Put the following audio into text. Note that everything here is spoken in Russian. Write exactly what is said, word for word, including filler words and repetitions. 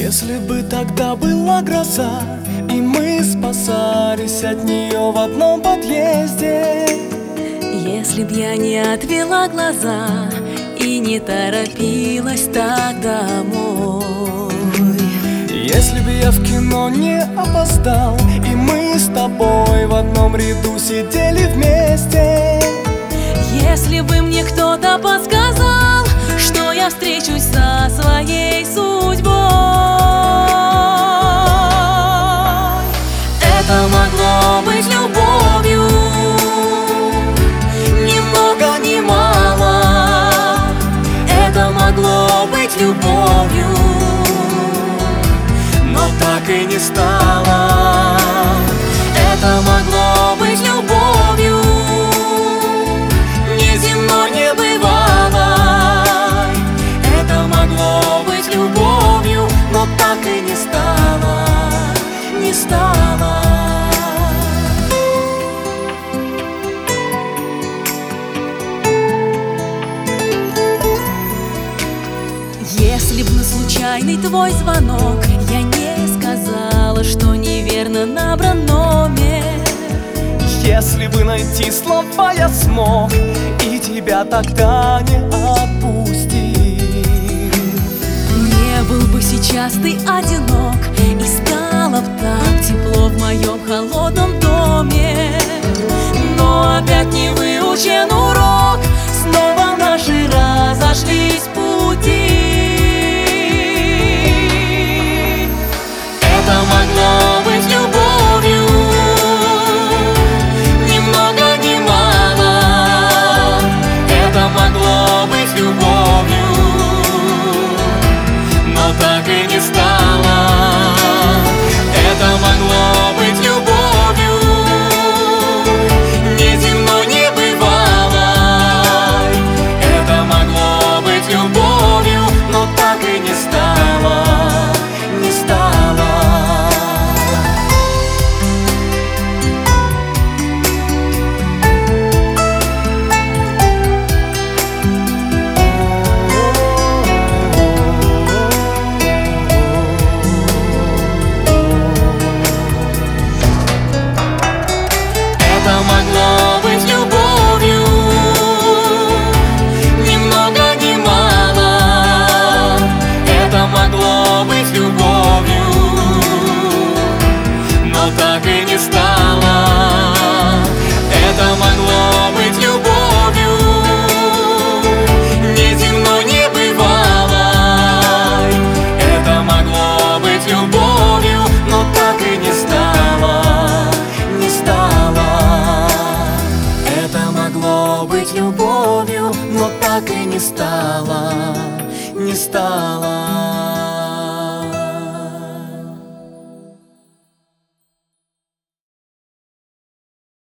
Если бы тогда была гроза, и мы спасались от нее в одном подъезде, если б я не отвела глаза и не торопилась так домой, если бы я в кино не опоздал, и мы с тобой в одном ряду сидели вместе, если бы мне кто-то подсказал, что я встречусь со своей судьбой, это могло быть любовью, ни много ни мало. Это могло быть любовью, но так и не стало. это могло быть любовью, неземной, небывалой. Это могло быть любовью, но так и не стало, не стало. Если б на случайный твой звонок я не сказала, что неверно набран номер, Если бы найти слова я смог и тебя тогда не отпустил, не был бы сейчас ты одинок, и стало б так тепло в моем холодном доме. Но опять не выучен урок, снова наши разошлись пути. это могло быть любовью, ни много ни мало. Это могло быть любовью, но так и не стало. Это могло быть любовью, неземной, небывалой. Это могло быть любовью, но так и не стало, не стало. Это могло быть любовью, ни много ни мало. Это могло быть любовью, но так и не стало. Это могло быть любовью, неземной, небывалой. Это могло быть любовью, но так и не стало, не стало. Это могло быть любовью, но так и не стало, не стало.